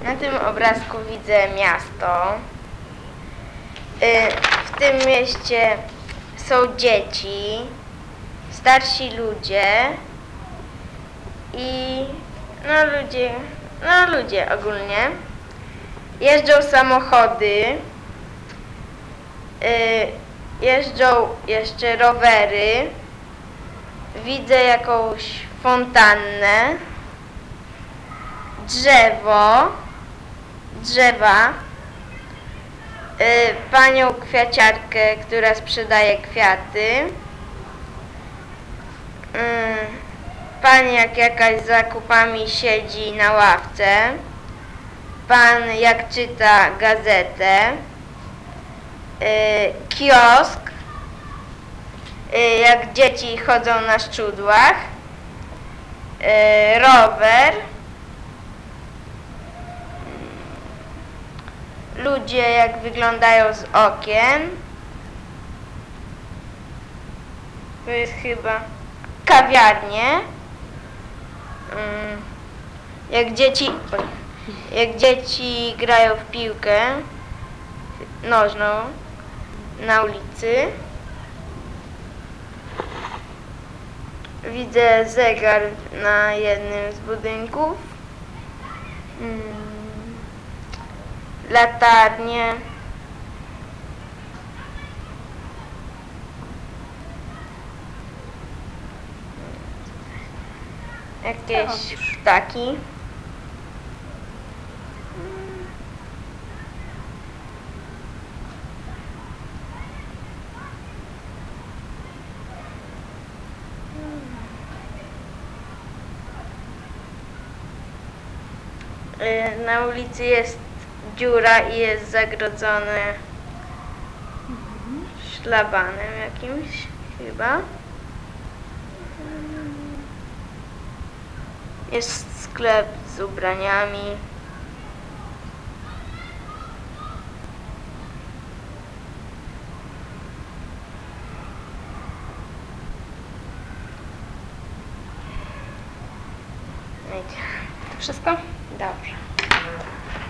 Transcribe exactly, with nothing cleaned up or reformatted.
Na tym obrazku widzę miasto. W tym mieście są dzieci, starsi ludzie i no ludzie, no ludzie ogólnie. Jeżdżą samochody, jeżdżą jeszcze rowery. Widzę jakąś fontannę, drzewo, drzewa, panią kwiaciarkę, która sprzedaje kwiaty, pani jak jakaś z zakupami siedzi na ławce, pan jak czyta gazetę, kiosk, jak dzieci chodzą na szczudłach, rower, ludzie jak wyglądają z okien. To jest chyba kawiarnie. Jak dzieci, jak dzieci grają w piłkę nożną na ulicy. Widzę zegar na jednym z budynków. Latarnie. Jakieś ptaki. Na ulicy jest dziura i jest zagrodzone szlabanem jakimś chyba. Jest sklep z ubraniami. To wszystko? Dobrze.